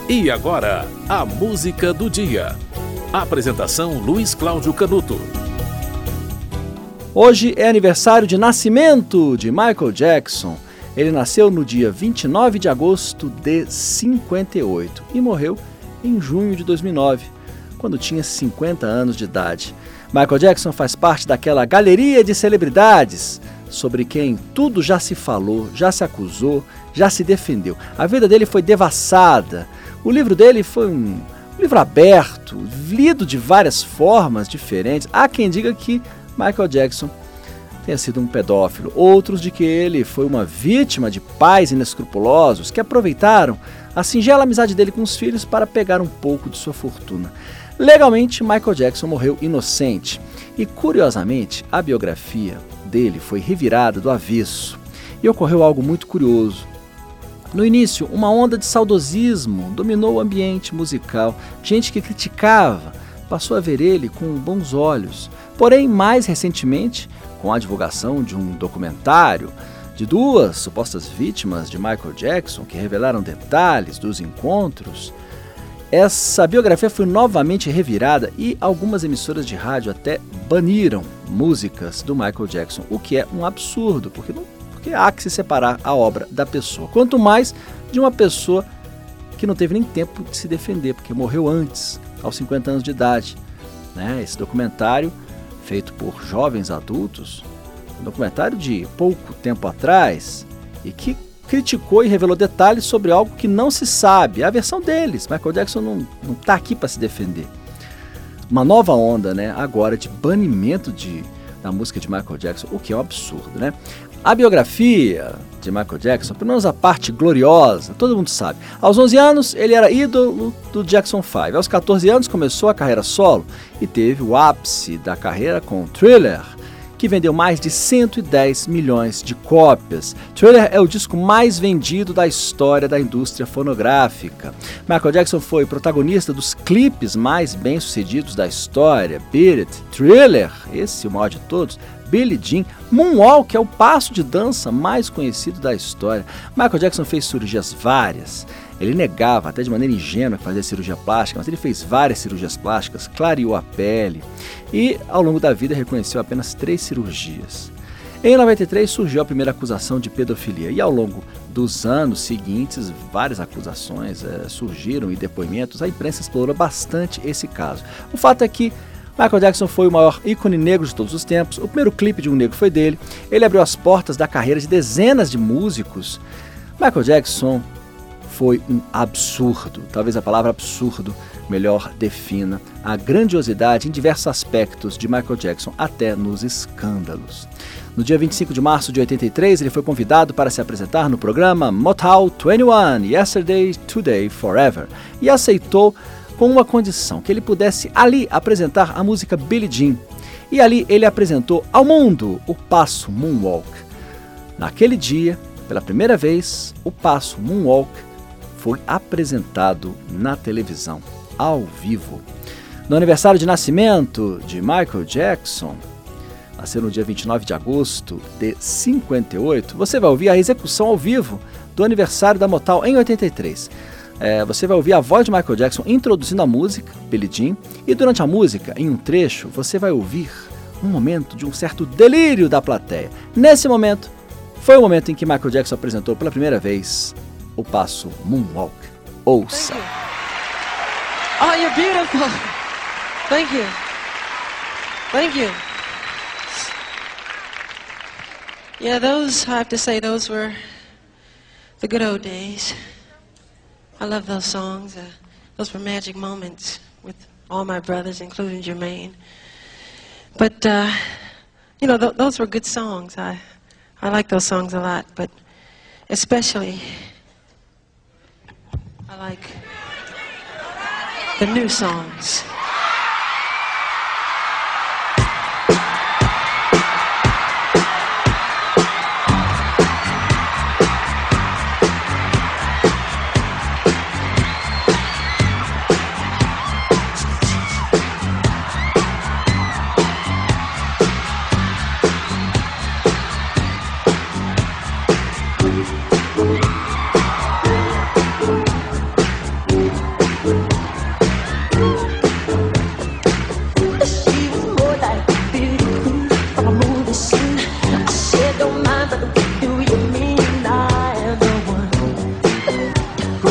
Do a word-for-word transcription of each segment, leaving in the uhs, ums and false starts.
E agora, a música do dia. Apresentação Luiz Cláudio Canuto. Hoje é aniversário de nascimento de Michael Jackson. Ele nasceu no dia vinte e nove de agosto de cinquenta e oito e morreu em junho de dois mil e nove, quando tinha cinquenta anos de idade. Michael Jackson faz parte daquela galeria de celebridades sobre quem tudo já se falou, já se acusou, já se defendeu. A vida dele foi devassada. O livro dele foi um livro aberto, lido de várias formas diferentes. Há quem diga que Michael Jackson tenha sido um pedófilo, outros de que ele foi uma vítima de pais inescrupulosos que aproveitaram a singela amizade dele com os filhos para pegar um pouco de sua fortuna. Legalmente, Michael Jackson morreu inocente e, curiosamente, a biografia dele foi revirada do avesso e ocorreu algo muito curioso. No início, uma onda de saudosismo dominou o ambiente musical. Gente que criticava passou a ver ele com bons olhos. Porém, mais recentemente, com a divulgação de um documentário de duas supostas vítimas de Michael Jackson que revelaram detalhes dos encontros, essa biografia foi novamente revirada e algumas emissoras de rádio até baniram músicas do Michael Jackson, o que é um absurdo, porque não Porque há que se separar a obra da pessoa. Quanto mais de uma pessoa que não teve nem tempo de se defender, porque morreu antes, aos cinquenta anos de idade. Né? Esse documentário, feito por jovens adultos, um documentário de pouco tempo atrás, e que criticou e revelou detalhes sobre algo que não se sabe. É a versão deles. Michael Jackson não está aqui para se defender. Uma nova onda, né, agora de banimento de, da música de Michael Jackson, o que é um absurdo, né? A biografia de Michael Jackson, pelo menos a parte gloriosa, todo mundo sabe. Aos onze anos, ele era ídolo do Jackson five. Aos catorze anos, começou a carreira solo e teve o ápice da carreira com Thriller, que vendeu mais de cento e dez milhões de cópias. Thriller é o disco mais vendido da história da indústria fonográfica. Michael Jackson foi protagonista dos clipes mais bem-sucedidos da história: Beat It, Thriller, esse o maior de todos, Billie Jean, Moonwalk é o passo de dança mais conhecido da história. Michael Jackson fez cirurgias várias. Ele negava, até de maneira ingênua, que fazia cirurgia plástica, mas ele fez várias cirurgias plásticas, clareou a pele e, ao longo da vida, reconheceu apenas três cirurgias. Em noventa e três surgiu a primeira acusação de pedofilia e, ao longo dos anos seguintes, várias acusações é, surgiram e depoimentos. A imprensa explorou bastante esse caso. O fato é que Michael Jackson foi o maior ícone negro de todos os tempos. O primeiro clipe de um negro foi dele. Ele abriu as portas da carreira de dezenas de músicos. Michael Jackson foi um absurdo. Talvez a palavra absurdo melhor defina a grandiosidade em diversos aspectos de Michael Jackson, até nos escândalos. No dia vinte e cinco de março de oitenta e três, ele foi convidado para se apresentar no programa Motown vinte e um, Yesterday, Today, Forever, e aceitou com uma condição, que ele pudesse ali apresentar a música Billie Jean. E ali ele apresentou ao mundo o passo Moonwalk. Naquele dia, pela primeira vez, o passo Moonwalk foi apresentado na televisão, ao vivo. No aniversário de nascimento de Michael Jackson, nasceu no dia vinte e nove de agosto de cinquenta e oito, você vai ouvir a execução ao vivo do aniversário da Motown em oitenta e três. É, você vai ouvir a voz de Michael Jackson introduzindo a música, Billie Jean, e durante a música, em um trecho, você vai ouvir um momento de um certo delírio da plateia. Nesse momento, foi o momento em que Michael Jackson apresentou pela primeira vez o passo Moonwalk. Ouça! Oh, you're beautiful! Thank you. Thank you. Yeah, those, I have to say, those were the good old days. I love those songs. Uh, those were magic moments with all my brothers, including Jermaine. But, uh, you know, th those were good songs. I, I like those songs a lot, but especially I like the new songs. Thank you.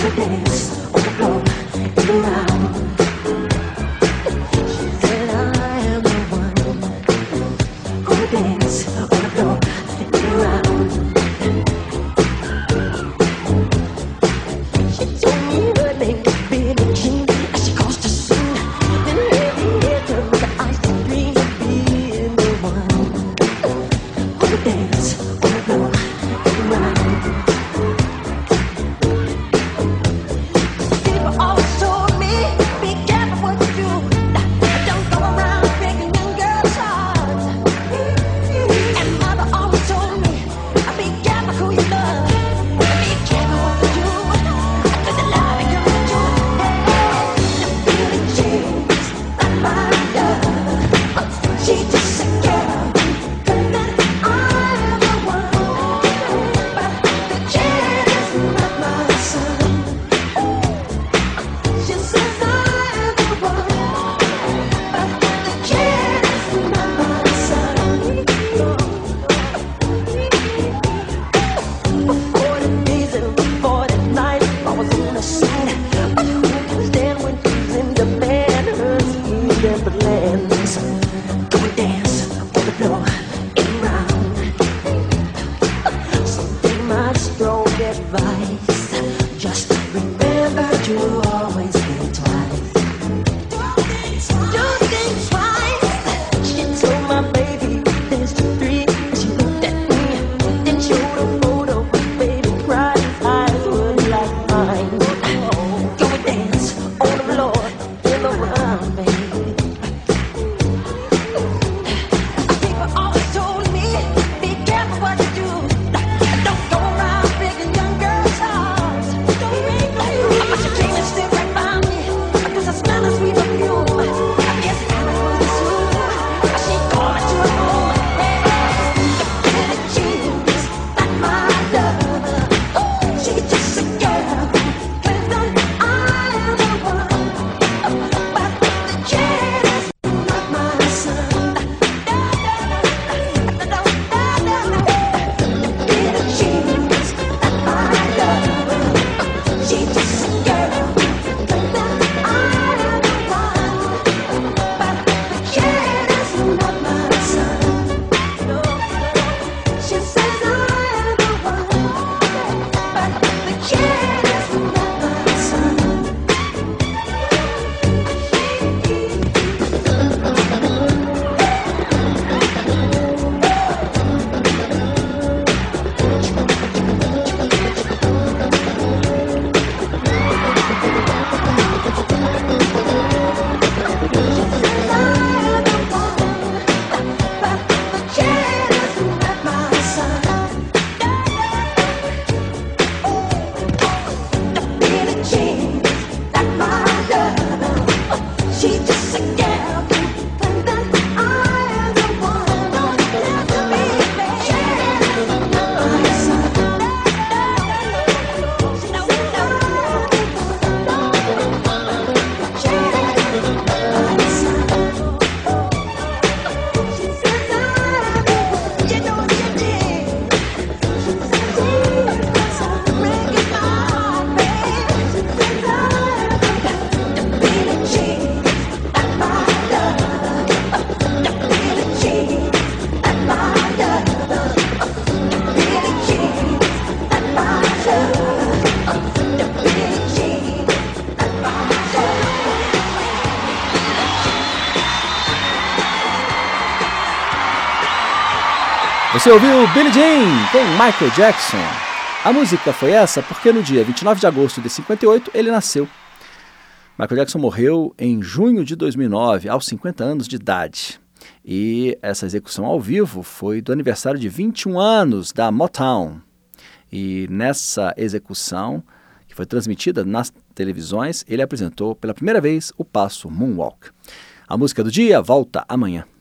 Você ouviu Billie Jean com Michael Jackson. A música foi essa porque no dia vinte e nove de agosto de cinquenta e oito ele nasceu. Michael Jackson morreu em junho de dois mil e nove, aos cinquenta anos de idade. E essa execução ao vivo foi do aniversário de vinte e um anos da Motown. E nessa execução, que foi transmitida nas televisões, ele apresentou pela primeira vez o passo Moonwalk. A música do dia volta amanhã.